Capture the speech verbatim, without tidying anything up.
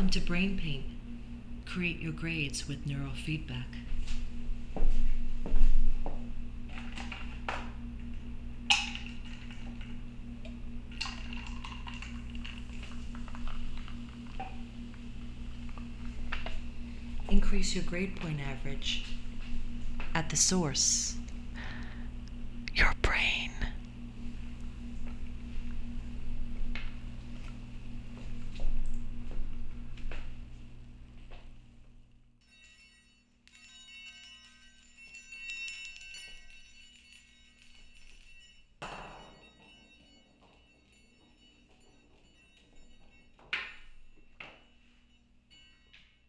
Welcome to Brain Paint. Create your grades with neural feedback. Increase your grade point average at the source.